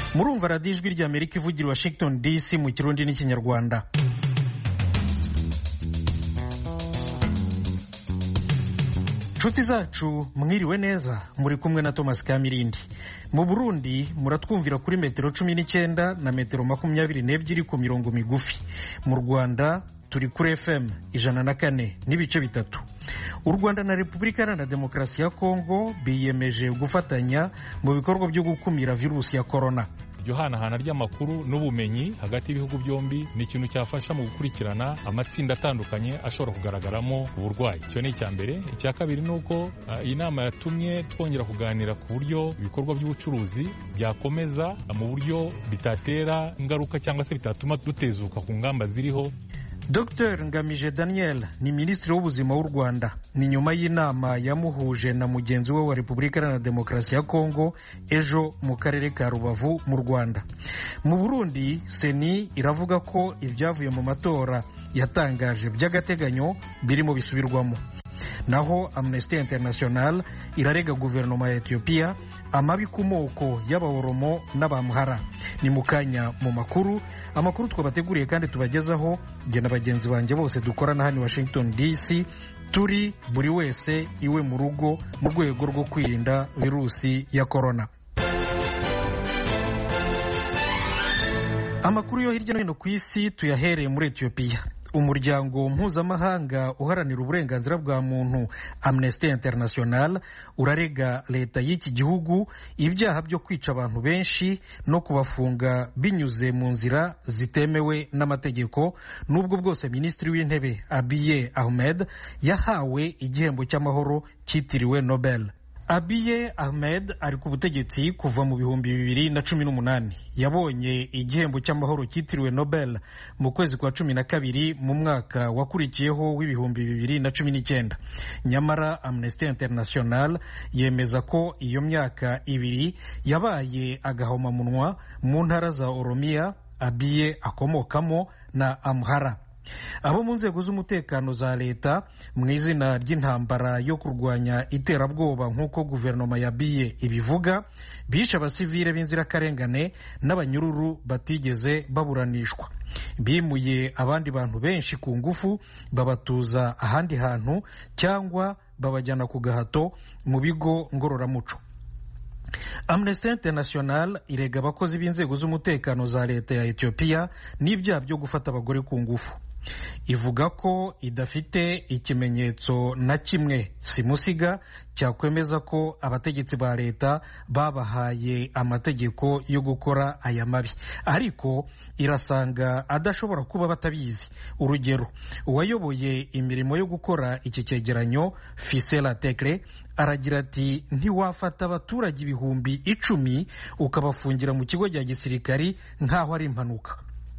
murumva radiyo ijwi ry'Amerika ivugira Washington DC mu Kirundi n'Ikinyarwanda. Nshuti zacu mwiriwe neza, muri kumwe na Thomas Kamirindi. Mu Burundi muratwumvira kuri metero 19 na metero 22 ku mirongo migufi. Mu Rwanda turi kuri FM 104 n'ibice bitatu. U Rwanda na Repubulika Iharanira Demokarasi ya Kongo biyemeje gufatanya mu bikorwa byo gukumira virusi ya corona. Iryo hanahana ry'amakuru n'ubumenyi hagati y'ibihugu byombi ni ikintu cyafasha mu gukurikirana amatsinda atandukanye ashobora kugaragaramo uburwayi. Icyo ni icya mbere. Icya kabiri ni uko iyi nama yatumye twongera kuganira ku buryo ibikorwa by'ubucuruzi byakomeza mu buryo bitatera ingaruka cyangwa se bitatuma dutezuka ku ngamba ziriho. Dr Ngamije Daniel ni Minisitiri w'Ubuzima w'u Rwanda. Ni nyuma y'inama yamuhuje na mugenzi we wa Repubulika Iharanira Demokarasi ya Kongo ejo mu karere ka Rubavu mu Rwanda. Mu Burundi Seni iravuga ko ibyavuye mu matora yatangaje by'agateganyo birimo bisubirwamo. Naho Amnesty International irarega guverinoma ya Ethiopia amabi ku moko y'Abaoromo n'Abamhara. Ni mukanya mu amakuru twabateguriye kandi tubagezaho jye na bagenzi banjye bose dukorana hano Washington DC, turi buri wese iwe mu rugo mu rwego rwo kwirinda virusi ya corona. Amakuru yo hirya no hino ku isi tuyahereye muri Ethiopia. Umuryango mpuzamahanga uharanira uburenganzira bwa muntu Amnesty International urarega leta y'iki gihugu ibyaha byo kwica abantu benshi no kubafunga binyuze mu nzira zitemewe n'amategeko, nubwo bwose Minisitiri w'Intebe Abiy Ahmed yahawe igihembo cy'amahoro cyitiriwe Nobel. Abiy Ahmed ari ku butegetsi kuva mu 2018. Yabonye igihembo cy'amahoro cyitiriwe Nobel mu kwezi kwa 12 mu mwaka wakurikiyeho w'2019. Nyamara Amnesty International yemeza ko iyo myaka ibiri yabaye agahomamunwa mu ntara za Oromia Abiy akomokamo na Amhara. Abo mu nzego z'umutekano za leta mu izina ry'intambara yo kurwanya iterabwoba nk'uko guverinoma ya Abiy ibivuga, bishe abasivile b'inzirakarengane n'abanyururu batigeze baburanishwa. Bimuye abandi bantu benshi ku ngufu babatuza ahandi hantu cyangwa babajyana ku gahato mu bigo ngororamuco. Amnesty International irega abakozi b'inzego z'umutekano za leta ya Ethiopia n'ibyaha byo gufata abagore ku ngufu. Ivuga ko idafite ikimenyetso na kimwe simusiga cyakwemeza ko abategetsi ba leta babahaye amategeko yo gukora aya mabi, ariko irasanga adashobora kuba batabizi. Urugero, uwayoboye imirimo yo gukora iki cyegeranyo Fisela Tekle aragira ati ntiwafata abaturage 10,000 ukabafungira mu kigo cya gisirikari nkaho ari impanuka.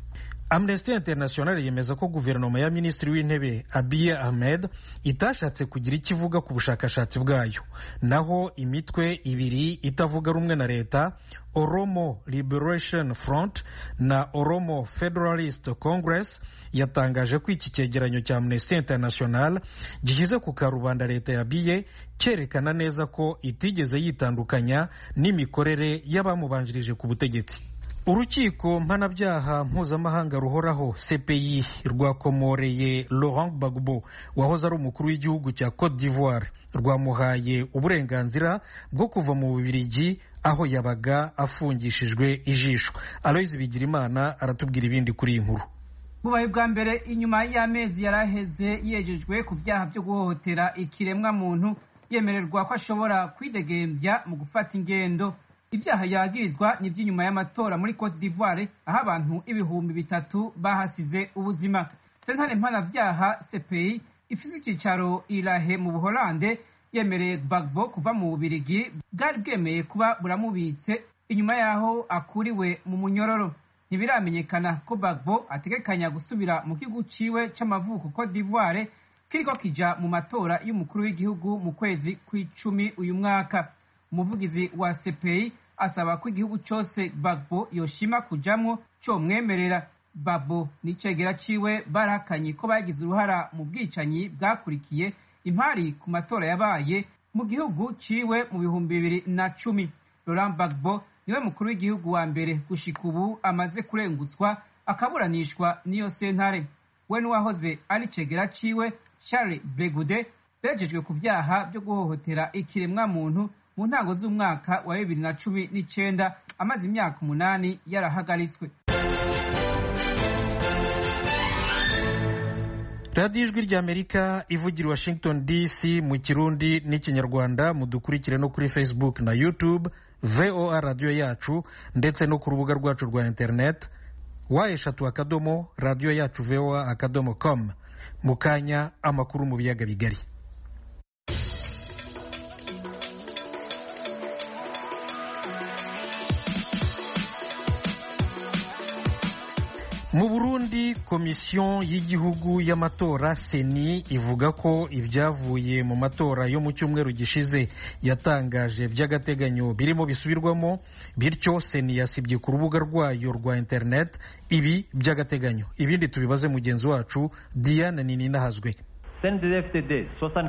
Amnesty International yemeza ko guverinoma ya Minisitiri w'Intebe Abiy Ahmed itashatse kugira ikivuga ku bushakashatsi bwayo. Naho imitwe ibiri itavuga rumwe na leta, Oromo Liberation Front na Oromo Federalist Congress, yatangaje ko iki cyegeranyo cya Amnesty International gishyize ku karubanda leta ya Abiy cyerekana neza ko itigeze yitandukanya n'imikorere y'abamubanjirije ku butegetsi. Urukiko mpanabyaha mpuzamahanga ruhoraho CPI rwakomoreye Laurent Gbagbo wahoze ari umukuru w'igihugu cya Cote d'Ivoire, rwamuhaye uburenganzira bwo kuva mu Bubiligi aho yabaga afungishijwe ijisho. Aloys Bigirimana aratubwira ibindi kuri iyi nkuru. Bubaye bwa mbere inyuma y'amezi yaraheze yejejwe ku byaha byo guhohotera ikiremwa muntu, yemererwa ko ashobora kwidegembya mu gufata ingendo. Ibyaha yagirizwa ni by'inyuma y'amatora muri Cote d'Ivoire aho abantu 3,000 bahasize ubuzima. Sentare mpanabyaha CPI ifise icyicaro Irahe mu Buholande yemereye Gbagbo kuva mu Bubiligi bwari bwemeye kuba buramubitse inyuma yaho akuriwe mu munyororo. Ntibiramenyekana ko Gbagbo ategekanya gusubira mu gihugu ciwe c'amavuko Cote d'Ivoire kiriko kija mu matora y'umukuru w'igihugu mu kwezi kw'icumi uyu mwaka. Umuvugizi wa CPI asaba ko igihugu cyose Gbagbo yoshima kujamwo cyo mwemerera. Gbagbo n'icegera ciwe barakanye ko bagize uruhara mu bwicanyi bwakurikiye impari ku matora yabaye mu gihugu ciwe mu 2010. Laurent Gbagbo niwe mukuru w'igihugu wa mbere gushika ubu amaze kurengutswa akaburanishwa n'iyo sentare. We n'uwahoze ari cegera ciwe Charles Blegude bejejwe ku vyaha byo guhohotera ikiremwa muntu mu ntango z'umwaka wa 2019 amaze imyaka 8 yarahagaritswe. radiyo ijwi ry'Amerika ivugira Washington DC mu Kirundi n'Ikinyarwanda. mudukurikire no kuri Facebook na YouTube VOA radiyo yacu, ndetse no ku rubuga rwacu rwa internet wa3.radio-yacu-voa.com. mu kanya amakuru mu biyaga bigari. Mu Burundi, komisiyo y'igihugu y'amatora seni ivuga ko ibyavuye mu matora yo mu cyumweru gishize yatangaje by'agateganyo birimo bisubirwamo, bityo seni yasibye ku rubuga rwayo rwa internet ibi by'agateganyo. Ibindi tubibaze mugenzi wacu Diane Nininahazwe. CNDD-FDD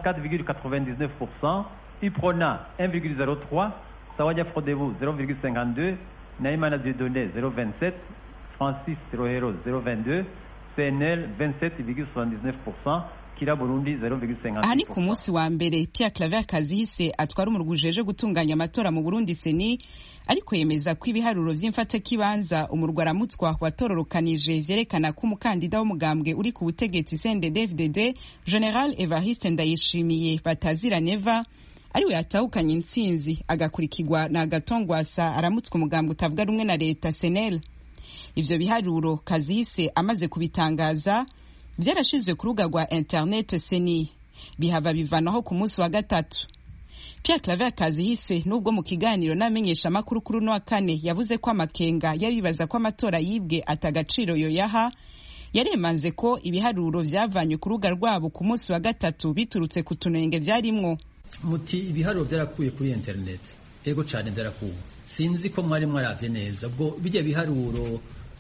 64,99%, UPRONA 1,03%, Sawanya Frodebu 0,52%, Naïmana Dieudonné 0,27%, Francis Rohero 0,22%, CNL 27,79%, Kira Burundi 0,50%. Aha ni ku munsi wa mbere Pierre Claver Kazihise atwara umurwi ujeje gutunganya amatora mu Burundi seni ariko yemeza ko ibiharuro vy'imfatakibanza umurwi aramutswa watororokanije vyerekana ko umukandida w'umugambwe uri ku butegetsi CNDD-FDD General Evariste Ndayishimiye Batazira Neva ariwe yatahukanye intsinzi, agakurikirwa na Gatongwasa aramutswa umugambwe utavuga rumwe na leta CNL. Ivyo biharuro Kazihise amaze kubitangaza vyarashizwe ku rubuga rwa internet seni, bihava bivanaho ku munsi wa gatatu. Pierre Claver Kazihise nubwo mu kiganiro n'amenyesha makuru kuri no wa kane yavuze ko amakenga yaribaza ko amatora yibwe atagaciro yoyaha, yaremanze ko ibiharuro vyavanywe ku rubuga rwabo ku munsi wa gatatu biturutse ku tunenge vyarimwo. Muti ibiharuro byarakuye kuri internet, ego cyane byarakuwe, sinzi ko mwari mwaravye neza ubwo bijya biharuro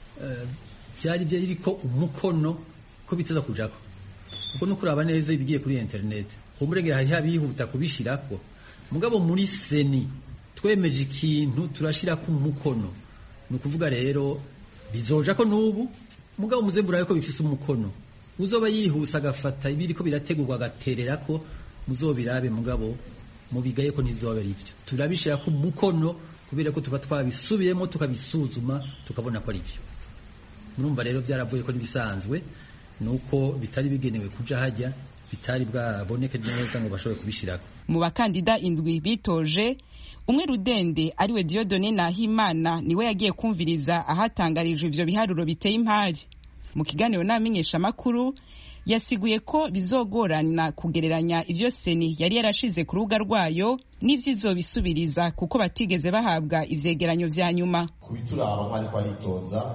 byari byariko umukono ko biteza kujako, ubwo no kuraba neza ibigiye kuri internet umurengera hari habihuta kubishirako. Mugabo muri seni twemeje ikintu turashira ku umukono, no kuvuga rero bizoja ko nubu mugabo muzemburaye ko bifise umukono, uzoba yihusa agafata ibiriko birategurwa agaterera ko muzobirabe, mugabo mubigaye ko nizoba arivyo turabishira ku umukono kubera ko tuba twabisubiyemo tukabisuzuma tukabona ko arivyo. Murumva rero byaravuye ko nibisanzwe nuko bitari bigenewe kuja hajya, bitari bwaboneke neza ngo bashobore kubishirako. Mu bakandida indwi bitoje, umwe Rudende ariwe Dieudonné Nahimana niwe yagiye kumviriza ahatangarije ivyo biharuro biteye impari. Mu kiganiro n'amenyesha makuru yasiguye ko bizogorana kugereranya ivyo seni yari yarashize ku rubuga rwayo n'ivyo izobisubiriza kuko batigeze bahabwa ivyegeranyo vya nyuma. Kubituraba nk'ari kwaritonza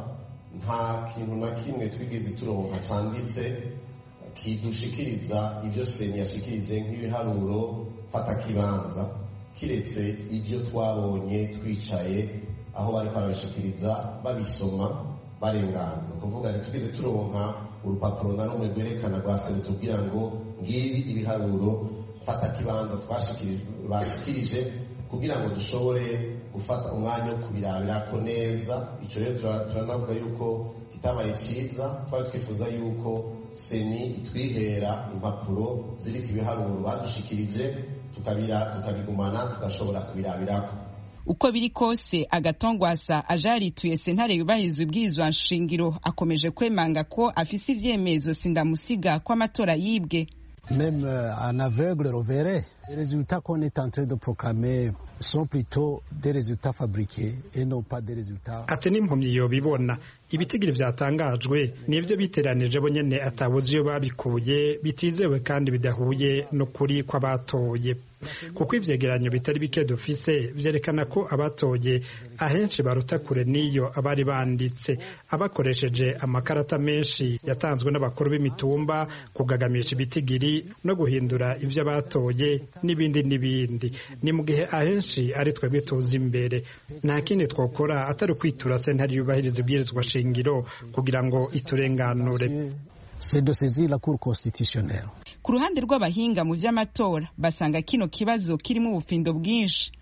nta kintu na kimwe twigeze turonka canditse kidushikiriza ivyo seni yashikirije nk'ibiharuro fata kibanza, kiretse ivyo twabonye twicaye aho bari barabishikiriza babisoma barengana. Kuvuga ngo twigeze turonka urupapuro na rumwe rwerekana rwa seni tubwira ngo ngibi ibiharuro fata kibanza bashikirije kugira ngo dushobore gufata umwanya wo kubirabirako neza. Ico rero turanavuga yuko kitabaye ciza, twari twifuza yuko seni itwihera impapuro ziriko ibiharuro badushikirije tukabigumana tugashobora kubirabirako. Uko biri kose Agatongwasa ajarituye sentare yubahirizwa ibwirizwa nshingiro akomeje kwemanga ko afise ivyemezo sindamusiga ko amatora yibwe. Même un aveugle reverrait. Les résultats qu'on est en train de proclamer sont plutôt des résultats fabriqués et non pas des résultats. Ati n'impumyi yobibona ibitigiri vyatangajwe nivyo biteranije bo nyene atabuze iyo babikuye bitizewe kandi bidahuye no kuri kw'abatoye, kuko ivyegeranyo bitari bike dufise vyerekana ko abatoye ahenshi baruta kure n'iyo abari banditse, abakoresheje amakarata menshi yatanzwe n'abakuru b'imitumba kugagamisha ibitigiri no guhindura ivyo abatoye n'ibindi n'ibindi. Ni mu gihe ahenshi ari twebwe tuzi imbere, nta kindi twokora atari kwitura sentare yubahiriza ibwirizwa shingiro kugira ngo iturenganure. C'est de saisir la Cour constitutionnelle. Ku ruhande rw'abahinga mu vy'amatora basanga kino kibazo kirimo ubufindo bwinshi.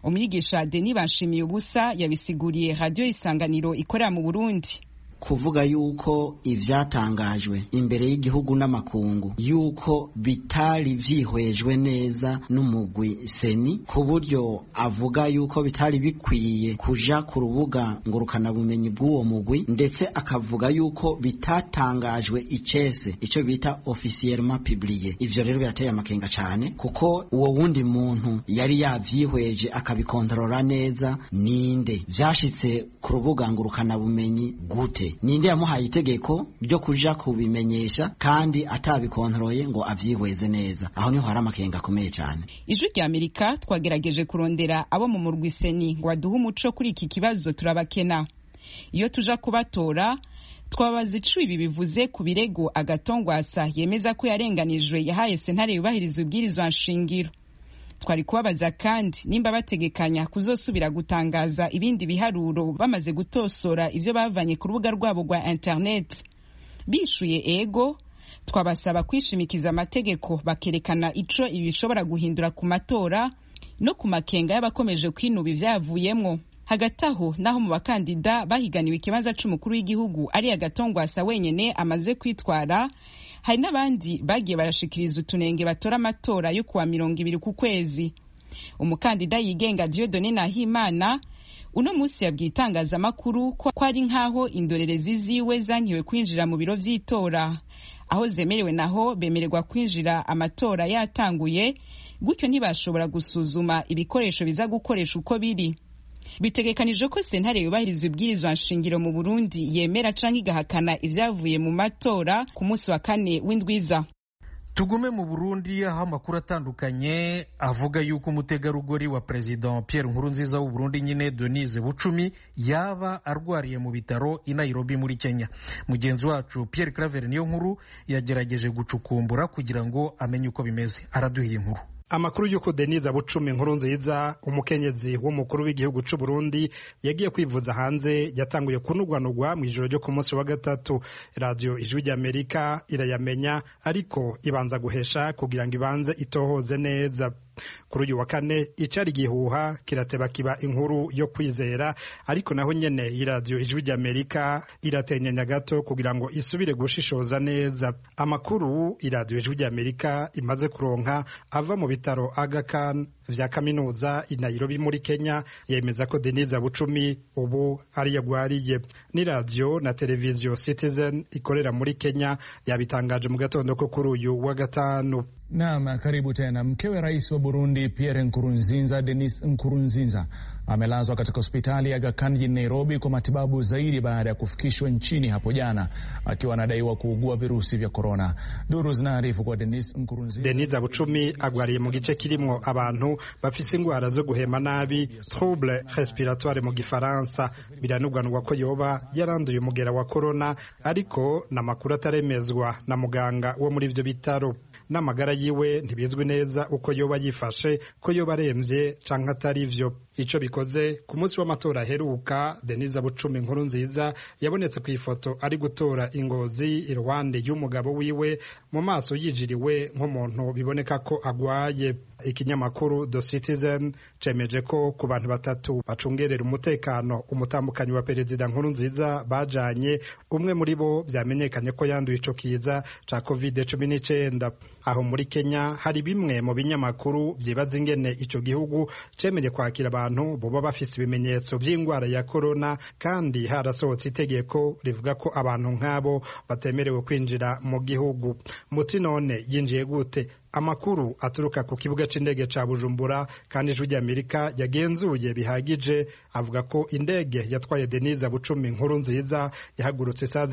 umwigisha Denis Banshimiye ubusa yabisiguriye Radio Isanganiro ikorera mu Burundi. Kuvuga yuko ivyatangajwe imbere y'igihugu n'amakungu yuko bitari vyihwejwe neza n'umugwi seni, ku buryo avuga yuko bitari bikwiye kuja ku rubuga ngurukana bumenyi bw'uwo mugwi, ndetse akavuga yuko bitatangajwe icese, ico bita officiellement publié. Ivyo rero birateye amakenga cyane, kuko uwo wundi muntu yari yavyihweje akabikontorora neza. Ninde vyashitse ku rubuga ngurukana bumenyi gute? Ninde yamuhaye itegeko ryo kuja kubimenyesha kandi atabikontroye ngo avyihweze neza? Aho niho hari amakenga akomeye cyane. Ijwi rya Amerika twagerageje kurondera abo mu murwi seni ngo baduhe umuco kuri iki kibazo, turabakena. Iyo tuja kubatora twabaza ico ibi bivuze ku birego Agatongwasa yemeza ko yarenganijwe yahaye sentare yubahiriza ubwirizwa nshingiro. Twari kubabaza kandi nimba bategekanya kuzosubira gutangaza ibindi biharuro bamaze gutosora ivyo bavanye ku rubuga rwabo rwa internet. Bishuye ego, twabasaba kwishimikiza amategeko bakerekana ico ibi bishobora guhindura ku matora no ku makenga y'abakomeje kwinuba ivyavuyemwo. Hagati aho naho mu bakandida bahiganiwe ikibanza c'umukuru w'igihugu ari Agatongwasa wenyene amaze kwitwara, hari n'abandi bagiye barashikiriza utunenge batora amatora yo kuwa 20 ku kwezi. Umukandida yigenga Dieudonné Nahimana uno musi yabwiye itangazamakuru ko ari nkaho indorerezi ziwe zankiwe kwinjira mu biro vy'itora. Aho zemerewe naho bemererwa kwinjira amatora yatanguye, gutyo ntibashobora gusuzuma ibikoresho biza gukoresha uko biri. Bitegekanije ko sentare yubahiriza ubwirizwa nshingiro mu Burundi yemera canke igahakana ivyavuye mu matora ku munsi wa 4 w'indwiza. Tugume mu Burundi aho amakuru atandukanye avuga yuko umutegarugori wa President Pierre Nkurunziza w'u Burundi nyine Denise Bucumi yaba arwariye mu bitaro i Nairobi muri Kenya. Mugenzi wacu Pierre Claver niyo nkuru yagerageje gucukumbura kugira ngo amenye uko bimeze. Araduhiye inkuru. Amakuru yuko Denise Bucumi Nkurunziza umukenyezi w'umukuru w'igihugu c'u Burundi yagiye kwivuza hanze yatanguye kunugwanugwa mu ijoro ryo ku munsi wa gatatu. Radio Ijwi rya Amerika irayamenya ariko ibanza guhesha kugira ngo ibanze itohoze neza. Kuri uyu wa kane icari gihuha kirateba kiba inkuru yo kwizera, ariko naho nyene iradio Ijwi rya Amerika iratenyenya gato kugira ngo isubire gushishoza neza. Amakuru iradio Ijwi rya Amerika imaze kuronka ava mu bitaro Aga Khan vya kaminuza i Nairobi muri Kenya yemeza ko Denise Bucumi ubu ari yagwariye. Ni radio na televiziyo Citizen ikorera muri Kenya yabitangaje mu gatondo ko kuri uyu wa gatanu. Naam, karibu tena. Mkewe rais wa Burundi Pierre Nkurunziza, Denis Nkurunziza, amelazwa katika hospitali ya Aga Khan jijini Nairobi kwa matibabu zaidi baada ya kufikishwa nchini hapo jana akiwa anadaiwa kuugua virusi vya corona. Duru zinaarifu kwa Denis Nkurunziza. Denise Bucumi agwariye mu gice kirimo abantu bafise ingwara zo guhema nabi, trouble respiratoire mu gifaransa. Biranugwanugwa ko yoba yaranduye umugera wa corona, ariko namakuru ataremezwa na muganga wo muri ivyo bitaro. N'amagara yiwe ntibizwi neza uko yoba yifashe, ko yoba aremvye canke atari ivyo. Ico bikoze ku munsi w'amatora aheruka, Denise Bucumi Nkurunziza yabonetse ku ifoto ari gutora ingozi iruhande y'umugabo wiwe, mu maso yijiriwe nk'umuntu biboneka ko agwaye. Ikinyamakuru The Citizen cemeje ko ku bantu batatu bacungerera umutekano umutambukanyi wa perezida Nkurunziza bajanye, umwe muri bo vyamenyekanye ko yanduye ico kiza ca COVID-19. Aho muri Kenya hari bimwe mu binyamakuru vyibaza ingene ico gihugu cemeje kwakira abantu boba bafise ibimenyetso vy'ingwara ya corona, kandi harasohotse itegeko rivuga ko abantu nk'abo batemerewe kwinjira mu gihugu. Muti none yinjiye gute? Amakuru aturuka ku kibuga c'indege ca Bujumbura kandi Ijwi rya Amerika yagenzuye bihagije avuga ko indege yatwaye Denise Bucumi Nkurunziza yahagurutse saa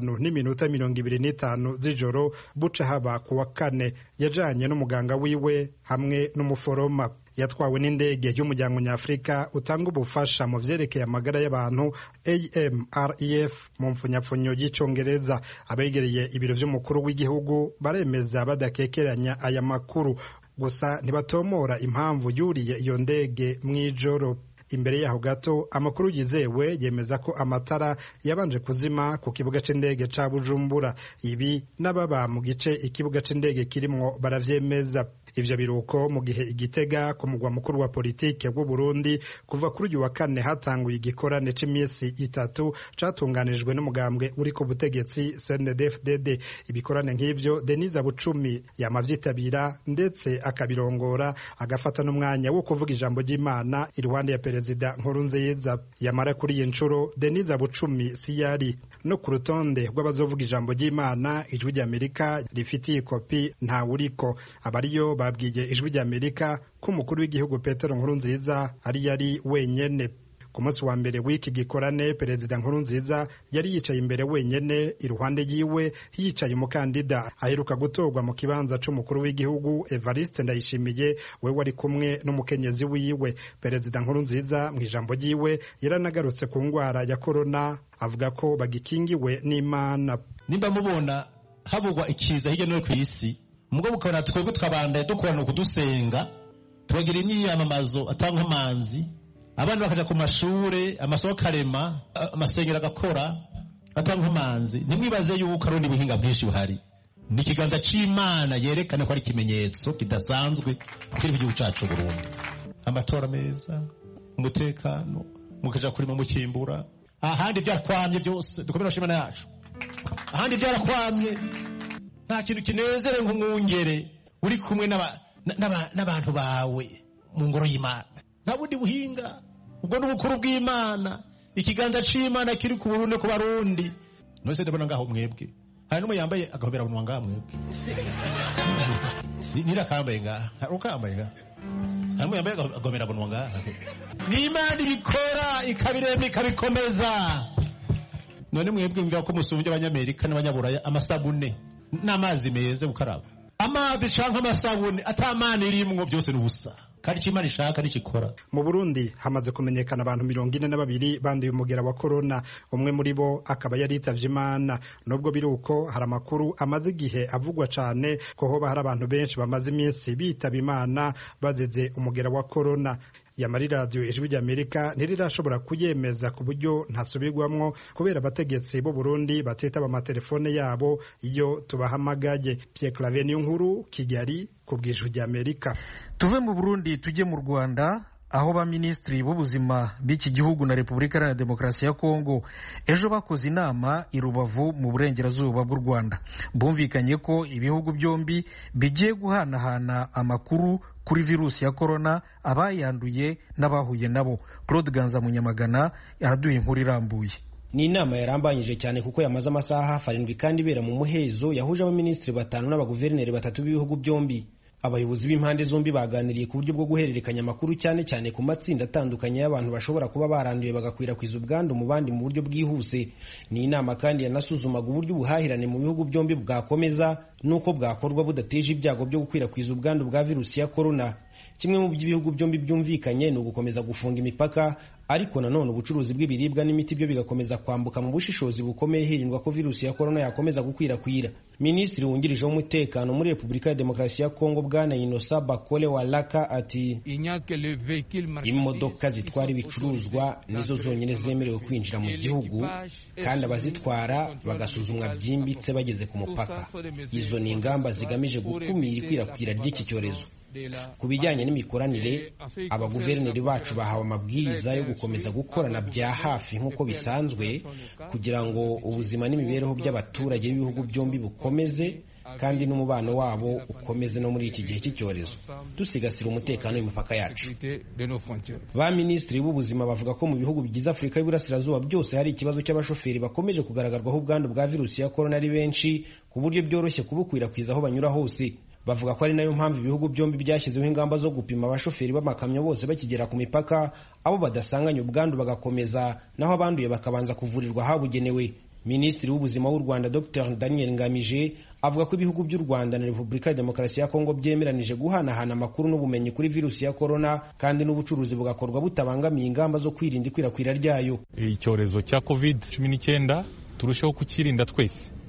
5:25 z'ijoro buca haba ku wa kane. Yajanye n'umuganga wiwe hamwe n'umuforoma. Yatwawe n'indege y'umuryango nyafrika utanga ubufasha mu vyerekeye amagara y'abantu AMREF mu mfunyapfunyo y'icongereza. Abegereye ibiro vy'umukuru w'igihugu baremeza badakekeranya aya makuru, gusa ntibatomora impamvu yuriye iyo ndege mw'ijoro. Imbere yaho gato amakuru yizewe yemeza ko amatara yabanje kuzima ku kibuga c'indege ca Bujumbura. Ibi n'ababa mu gice ikibuga c'indege kirimwo baravyemeza. ivyo biruko mu gihe Igitega ku mugwa mukuru wa politike w'u Burundi kuva kuri uyu wa kane hatanguye igikorane c'imisi 3 catunganijwe n'umugambwe uri ku butegetsi CNDD-FDD. Ibikorane nk'ivyo Denise Bucumi yamavyitabira ndetse akabirongora agafata n'umwanya wo kuvuga ijambo ry'Imana iruhande ya perezida Nkurunziza. Yamara kuri iyi ncuro Denise Bucumi siyari no ku rutonde rw'abazovuga ijambo ry'Imana. Ijwi ry'Amerika rifitiye kopi nta uriko. Abariyo babwiye Ijwi ry'Amerika ko umukuru w'igihugu Petero Nkurunziza yari wenyene. Ku munsi wa mbere w'iki gikorane perezida Nkurunziza yari yicaye imbere wenyene, iruhande yiwe yicaye umukandida aheruka gutorwa mu kibanza c'umukuru w'igihugu Evariste Ndayishimiye, we wari kumwe n'umukenyezi wiwe. Perezida Nkurunziza mu ijambo ryiwe yaranagarutse ku ngwara ya corona, avuga ko bagikingiwe n'Imana. Nimba mubona havugwa ikiza hirya no kw'isi, mugabo ukabona twebwe twabandaye dukorana kudusenga, tubagira imyiyamamazo atanga amanzi, abandi bakaja ku mashure, amasoko karema, amasengero agakora atanga amanzi. Ntimwibaze yuko ari ubuhinga bwinshi buhari. Ni ikiganza c'Imana yerekana ko ari ikimenyetso kidasanzwe kiri mu gihugu cacu Burundi. Amatora meza, umutekano, mukaja kurima mukimbura. Ahandi byarakwamye byose dukomera shimana yacu. Ahandi byarakwamye, nta kintu kinezere nk'umwungere uri kumwe n'abantu bawe mu ngoro y'Imana. Nta bundi buhinga, ubwo n'ubukuru bw'Imana, ikiganza c'Imana kiri ku Burundi ku Barundi. Nose ndabona ngaho mwebwe hari n'umwe yambaye agahobera bunwa ngaho mwebwe. Nirakambaye ngaho ukambaye ngaho hamwe yambaye agahobera bunwa ngaho. Ni Imana ibikora ikabirema ikabikomeza. None mwebwe mvira ko musumbye abanyamerika n'abanyaburaya amasabune n'amazi meza gukaraba. Amazi canke amasabune atamana irimwo byose n'ubusa. Kandi Imana ishaka n'ikikora. Mu Burundi hamaze kumenyekana abantu 42 banduye umugera wa corona, umwe muri bo akaba yari yitavye Imana. Nubwo biruko hari amakuru amaze igihe avugwa cane ko hoba hari abantu benshi bamaze iminsi bitaba Imana bazize umugera wa corona. Yamari radio Ijwi ry'Amerika ntirirashobora kuyemeza ku buryo ntasubirwamwo kubera abategetsi bo Burundi batetaba amatelefone yabo iyo tubahamagaye. Pierre Claver Niyonkuru, Kigali, ku bw'Ijwi ry'Amerika. Tuve mu Burundi tujye mu Rwanda, aho ba ministri b'ubuzima b'iki gihugu na Repubulika Iharanira Demokarasi ya Kongo ejo bakoze inama i Rubavu mu burengerazuba bw'u Rwanda. Bumvikanye ko ibihugu byombi bigiye guhanahana amakuru kuri virusi ya corona, abayanduye n'abahuye nabo. Claude Ganza Munyamagana araduha inkuru irambuye. Ni inama yarambanyije cyane kuko yamaze amasaha 7 kandi ibera mu muhezo, yahuje abaministri 5 n'abaguverineri 3 b'ibihugu byombi. Abayobozi b'impande zombi baganiriye ku buryo bwo guhererekanya amakuru cyane cyane ku matsinda atandukanye y'abantu bashobora kuba baranduye bagakwirakwiza ubwandu mu bandi mu buryo bwihuse. Ni inama kandi yanasuzumaga uburyo ubuhahirane mu bihugu byombi bwakomeza nuko bwakorwa budateje ibyago byo gukwirakwiza ubwandu bwa virusi ya corona. Kimwe mu by'ibihugu byombi byumvikanye ni ugukomeza gufunga imipaka, ariko nanone ubucuruzi bw'ibiribwa n'imiti byo bigakomeza kwambuka mu bushishozi bukomeye hirindwa ko virusi ya corona yakomeza gukwirakwira. Minisitiri wungirije w'umutekano muri Repubulika ya Demokarasi ya Kongo Bwana Innocent Bakole Walaka ati imodoka zitwara ibicuruzwa nizo zonyine zemerewe kwinjira mu gihugu kandi abazitwara bagasuzumwa byimbitse bageze ku mupaka. Izo ni ingamba zigamije gukumira ikwirakwira ry'iki cyorezo. Ku bijyanye n'imikoranire, abaguverineri bacu bahawe amabwiriza yo gukomeza gukorana bya hafi nk'uko bisanzwe kugira ngo ubuzima n'imibereho by'abaturage b'ibihugu byombi bukomeze kandi n'umubano wabo ukomeze no muri iki gihe cy'icyorezo, dusigasira umutekano w'imipaka yacu. Ba minisitiri b'ubuzima bavuga ko mu bihugu bigize Afurika y'Iburasirazuba byose hari ikibazo cy'abashoferi bakomeje kugaragarwaho ubwandu bwa virusi ya corona ari benshi ku buryo byoroshye kubukwirakwiza aho banyura hose. Bavuga ko ari nayo mpamvu ibihugu byombi byashyizeho ingamba zo gupima abashoferi b'amakamyo bose bakigera ku mipaka, abo badasanganye ubwandu bagakomeza, naho abanduye bakabanza kuvurirwa habugenewe. Minisitiri w'ubuzima w'u Rwanda Dr Daniel Ngamije avuga ko ibihugu by'u Rwanda na Repubulika ya Demokarasi ya Kongo byemeranije guhanahana amakuru n'ubumenyi kuri virusi ya corona kandi n'ubucuruzi bugakorwa butabangamiye ingamba zo kwirinda ikwirakwira ryayo. Icyorezo cya COVID-19 turushaho kukirinda twese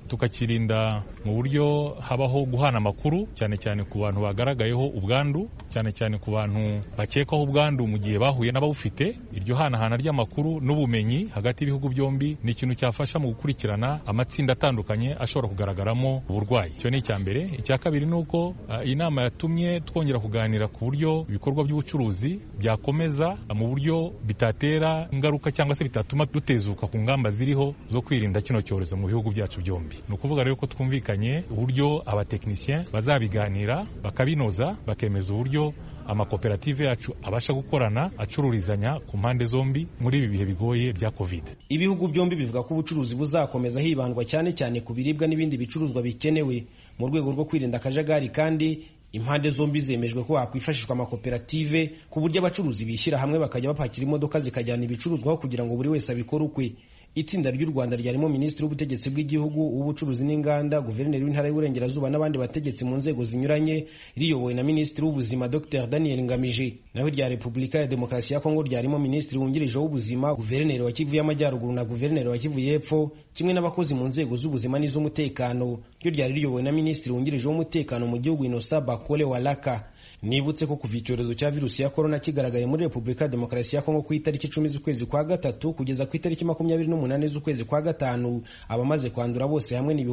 tukakirinda mu buryo habaho guhana amakuru cyane cyane ku bantu bagaragayeho ubwandu, cyane cyane ku bantu bakekwaho ubwandu mu gihe bahuye n'abawufite. Iryo hanahana ry'amakuru n'ubumenyi hagati y'ibihugu byombi ni ikintu cyafasha mu gukurikirana amatsinda atandukanye ashobora kugaragaramo uburwayi. Icyo ni icya mbere. Icya kabiri ni uko iyi nama yatumye twongera kuganira ku buryo ibikorwa by'ubucuruzi byakomeza mu buryo bitatera ingaruka cyangwa se bitatuma dutezuka ku ngamba ziriho zo kwirinda kino cyorezo mu bihugu byacu byombi. Ni ukuvuga rero ko twumvikanye uburyo abatekinisien bazabiganira bakabinoza, bakemeza uburyo amakoperative yacu abasha gukorana acururizanya ku mpande zombi muri ibi bihe bigoye bya COVID. Ibihugu byombi bivuga ko ubucuruzi buzakomeza hibandwa cyane cyane ku biribwa n'ibindi bicuruzwa bikenewe mu rwego rwo kwirinda akajagari, kandi impande zombi zemejwe ko hakwifashishwa amakoperative ku buryo abacuruzi bishyira hamwe bakajya bapakira imodoka zikajyana ibicuruzwaho kugira ngo buri wese abikore ukwe. Itsinda ry'u Rwanda ryarimo Minisitiri w'Ubutegetsi bw'Igihugu, w'Ubucuruzi n'Inganda, Guverineri w'Intara y'Uburengerazuba n'abandi bategetsi mu nzego zinyuranye, riyobowe na Minisitiri w'Ubuzima Dr Daniel Ngamije. Naho rya Repubulika ya Demokarasi ya Kongo ryarimo Minisitiri wungirije w'Ubuzima, Guverineri wa Kivu y'Amajyaruguru na Guverineri wa Kivu y'Epfo, kimwe n'abakozi mu nzego z'ubuzima n'iz'umutekano. Ryo ryari riyobowe na Minisitiri wungirije w'Umutekano mu gihugu Innocent Bakole Walaka. Nibutse ko kuva icyorezo cya virusi ya corona kigaragaye muri Repubulika ya Demokarasi ya Kongo ku itariki 10 z'ukwezi kwa gatatu kugeza ku itariki 28 z'ukwezi kwa gatanu, abamaze kwandura bose hamwe ni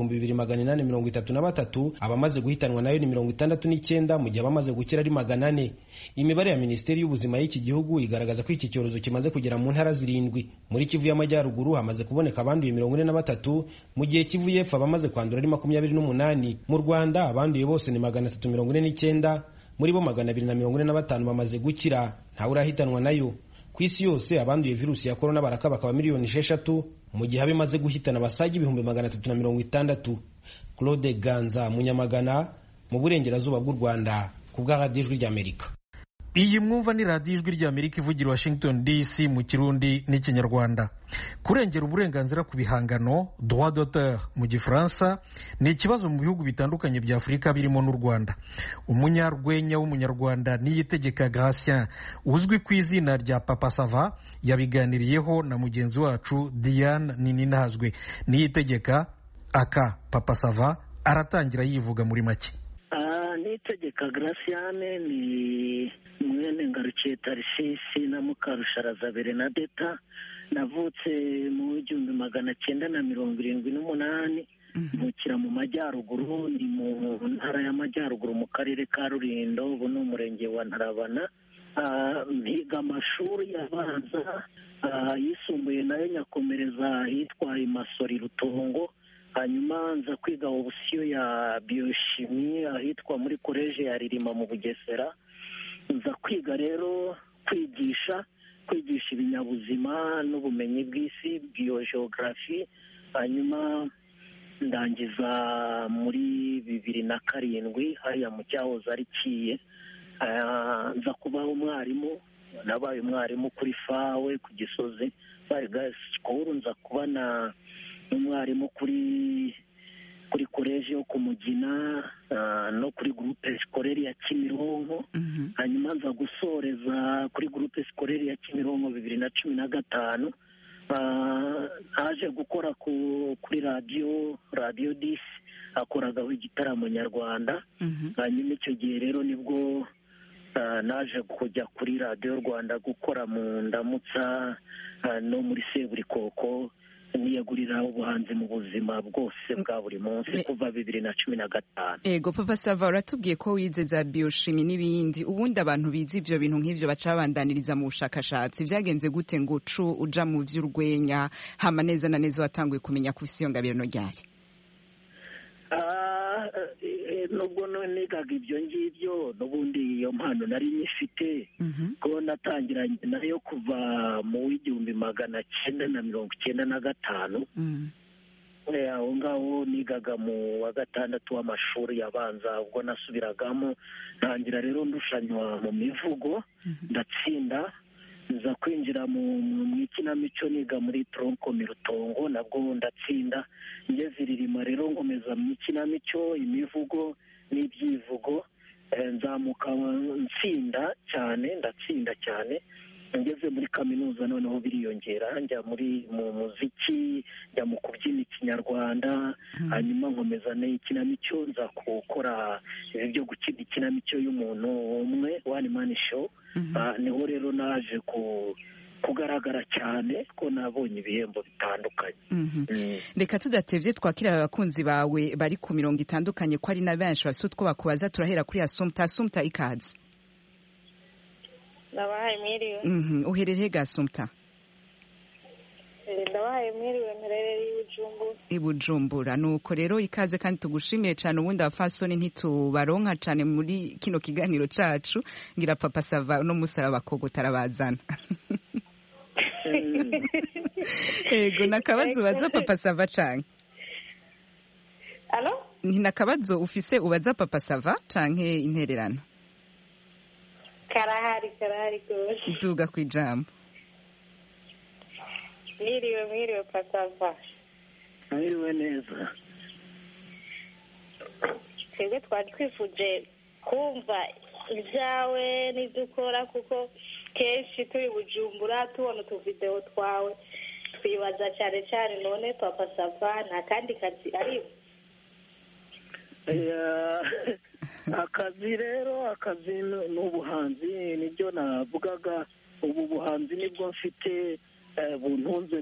2833, abamaze guhitanwa nayo ni 69, mu gihe abamaze gukira ari 400. Imibare ya Minisiteri y'Ubuzima y'iki gihugu igaragaza ko iki cyorezo kimaze kugera mu ntara zirindwi. Muri Kivu y'Amajyaruguru hamaze kuboneka abanduye 43, mu gihe Kivu y'Epfo abamaze kwandura ari 28. Mu Rwanda abanduye bose ni 349, muri bo 245 bamaze gukira, ntawe urahitanwa nayo. Ku isi yose abanduye virusi ya corona bakaba miliyoni 6, mu gihe abimaze guhitana basaga 360. Claude Ganza, Munyamagana, mu burengerazuba bw'u Rwanda, ku bwa Radio Ijwi ry'Amerika. Iyi mwumva ni Radio Ijwi ry'Amerika ivugira Washington DC mu Kirundi n'Ikinyarwanda. Kurengera uburenganzira ku bihangano, droit d'auteur mu Gifaransa, ni ikibazo mu bihugu bitandukanye bya Afurika birimo n'u Rwanda. Umunyarwenya w'umunyarwanda Niyitegeka Gratien, uzwi ku izina rya Papa Sava, yabiganiriyeho na mugenzi wacu Diane Nininazwe. Niyitegeka aka Papa Sava aratangira yivuga muri make. Niyitegeka Gratien ni mwene Ngarukiye Tarisisi na Mukarusharaza Bernadetta. Navutse mu 1978, mvukira mu Majyaruguru, ndi mu ntara y'Amajyaruguru mu karere ka Rulindo, ubu ni umurenge wa Ntarabana. Mpiga amashuri abanza, yisumbuye nayo nyakomereza ahitwa Imasori Rutongo, hanyuma nza kwiga option ya biochimie ahitwa muri college ya Ririma mu Bugesera. Nza kwiga rero kwigisha ibinyabuzima n'ubumenyi bw'isi, biogeography, hanyuma ndangiza muri 2007 hariya mu cyahoze ari Kiye. Nza kubaho umwarimu, nabaye umwarimu kuri Fawe ku Gisozi School, nza kubana umwarimu kuri college yo ku Mugina no kuri groupe scolaire ya Kimironko. Hanyuma nza gusoreza kuri groupe scolaire ya Kimironko 2015. Aje gukora kuri radio 10 akoragaho igitaramo nyarwanda. Hanyuma icyo gihe rero nibwo naje kujya kuri Radio Rwanda gukora mu Ndamutsa no muri Seburikoko, niyagurira ubuhanzi mu buzima bwose bwa buri munsi kuva 2015. Ego Papa Sava, uratubwiye ko wize za biochimie n'ibindi, ubundi abantu bize ivyo bintu nk'ivyo bacabandaniriza mu bushakashatsi, vyagenze gute ngo uja mu vy'urwenya hama neza na neza watanguye kumenya ko ufise iyo ngabirano ryari? Nubwo nigaga ibyo ngibyo, n'ubundi iyo mpano nari nyifite, ko natangiranye nayo kuva mu 1995. Aho ngaho nigaga mu wa gatandatu w'amashuri abanza, ubwo nasubiragamo ntangira rero ndushanywa mu mivugo, ndatsinda. Nza kwinjira mu ikinamico niga muri Tronko Mirutongo, nabwo ndatsinda. Ngeze Ririma rero nkomeza mu ikinamico, imivugo n'ibyivugo, nzamuka ndatsinda cyane. ngeze muri kaminuza noneho biriyongera njya mu muziki, njya mu kubyina ikinyarwanda, hanyuma nkomeza n'ikinamico, nza gukora ibi byo gukina ikinamico y'umuntu umwe, one man show. Niho rero naje kugaragara cyane ko nabonye ibihembo bitandukanye. Reka tudatevye twakira abakunzi bawe bari ku mirongo itandukanye ko ari na benshi bafite utwo bakubaza. Turahera kuri Assumpta ikaze. Ndabahaye mwiriwe. Uherereye ga Assumpta? Ndabahaye mwiriwe, mperereye i Bujumbura. Nuko rero ikaze kandi tugushimiye cyane. Ubundi abafasoni ntitubaronka cyane muri kino kiganiro cacu, ngira Papa Sava no musara bakogo tarabazana. Ego nakabazo baza Papa Sava canke? Allo? Ni nakabazo ufise ubaza Papa Sava canke intererano? Karahari gose. Duga kwijambo. Mwiriwe Papa Sava. Mwiriwe neza. Twebwe twari twifuje kumva ibyawe n'idukora, kuko kenshi turi Bujumbura tubona utuvideo twawe twibaza cyane cyane none Papa Sava nta kandi kazi ari. Akazi n'ubuhanzi nibyo navugaga. Ubu buhanzi nibwo mfite buntunze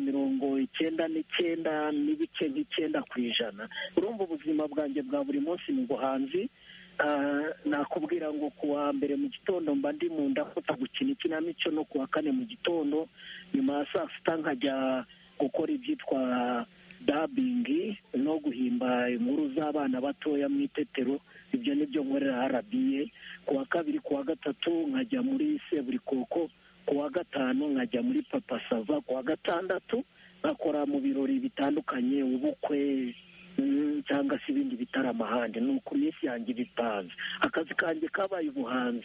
99 n'ibice nk'icyenda ku ijana. Urumva ubuzima bwanjye bwa buri munsi ni ubuhanzi. Nakubwira ngo kuwa mbere mu gitondo mba ndi mu ndafata gukina ikinamico, no kuwa kane mu gitondo nyuma ya saa sita nkajya gukora ibyitwa dubbing no guhimba inkuru z'abana batoya mu itetero. Ibyo nibyo nkorera RBA. Kuwa kabiri kuwa gatatu nkajya muri Seburikoko, kuwa gatanu nkajya muri Papa Sava, kuwa gatandatu nkakora mu birori bitandukanye, ubukwe cyangwa se ibindi bitaramo ahandi. Ni uko iminsi yanjye bipanze. Akazi kanjye kabaye ubuhanzi.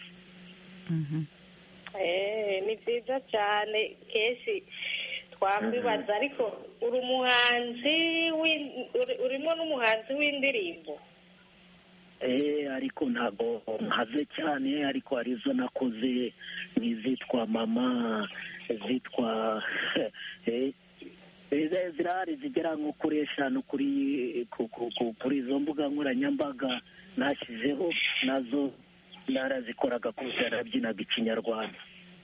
Ni byiza cyane. Kenshi twakwibaza ariko uri umuhanzi urimo n'umuhanzi w'indirimbo. Ariko ntabwo nkaze cyane, ariko hari izo nakoze nk'izitwa Mama, zitwa zirahari zigera nko kuri 5 kuri izo mbuga nkoranyambaga nashyizeho, nazo narazikoraga kuko narabyinaga ikinyarwanda.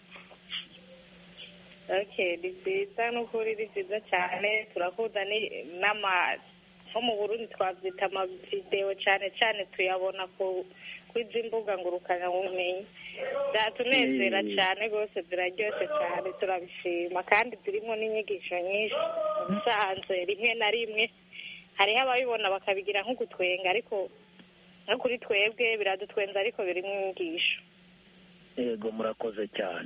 Ni byiza n'ukuri, ni byiza cyane. turakunda nko mu Burundi twabyita amavideo cyane cyane tuyabona kuri izi mbuga ngurukanabumenyi. Byatunezera cyane rwose, ziraryoshye cyane, turabishima kandi turimo n'inyigisho nyinshi. Ubusanzwe rimwe na rimwe hariho ababibona bakabigira nk'ugutwenga, ariko no kuri twebwe biradutwenza, ariko birimo inyigisho. Yego murakoze cyane.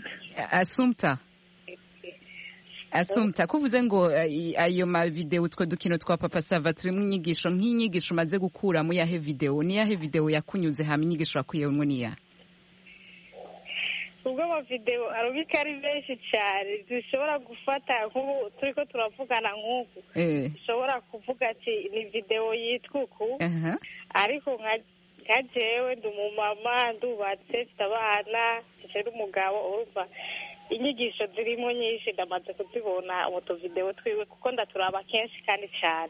Assumpta kuvuze ngo ayo mavideo utwo dukino twa Papa Sava turimo inyigisho, nk'inyigisho umaze gukura mu yahe video? Ni yahe video yakunyuze hamwe inyigisho wakuyemo niya? Ubwo amavideo arubika ari benshi cyane, dushobora gufata nk'ubu turiko turavugana nk'uku, dushobora kuvuga ati ni video yitwa uku, ariko nka jewe ndi umumama, ndubatse, mfite abana, mfite n'umugabo. Urumva inyigisho zirimo nyinshi ndamaze kuzibona mu tuvideo twiwe, kuko ndaturaba kenshi kandi cyane.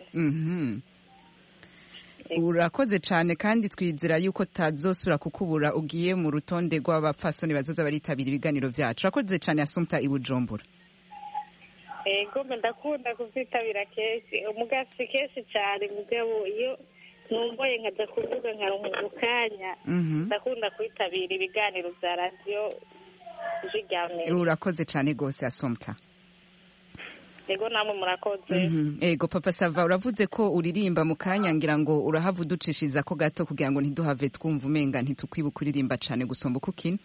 Urakoze cyane, kandi twizera yuko tazosura kukubura ugiye mu rutonde rw'abapfasoni bazoza baritabira ibiganiro byacu. Urakoze cyane Assumpta i Bujumbura. Ego ndakunda kuzitabira kenshi, umugasi kenshi cyane. Mugabo iyo numboye nkajya kuvuga nkaronka ukanya, ndakunda kwitabira ibiganiro bya radio Jigame. Urakoze cyane gose Assumpta. Ego namwe murakoze. Ego Papa Sava, uravuze ko uririmba mu kanya, ngira ngo urahava uducishiza ko gato kugira ngo ntiduhave twumva umenga ntitukwibuka kuririmba cyane gusomba ukukina.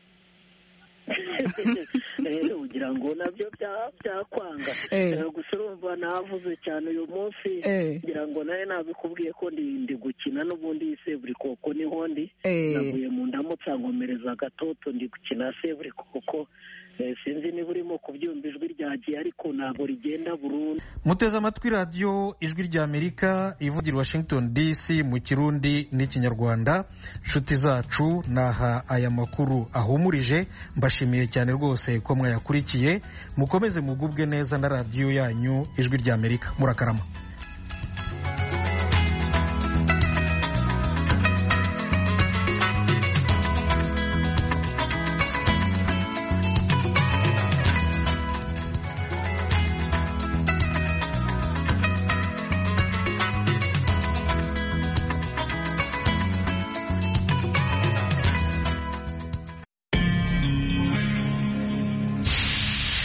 Ugira ngo nabyo byakwanga. Gusa urumva navuze cyane uyu munsi, ngira ngo nawe nabikubwiye ko ndi gukina n'ubundi Seburikoko niho ndi. Navuye mu ndamutsa nkomereza gatoto ndi gukina Seburikoko, sinzi niba urimo kubyumva ijwi ryagiye ariko ntabwo rigenda burundu. Muteze amatwi radiyo ijwi ry'Amerika ivugira Washington DC mu Kirundi n'Ikinyarwanda. Nshuti zacu, naha aya makuru ahumurije, mbashimiye cyane rwose ko mwayakurikiye. Mukomeze mugubwe neza na radiyo yanyu ijwi ry'Amerika. Murakarama.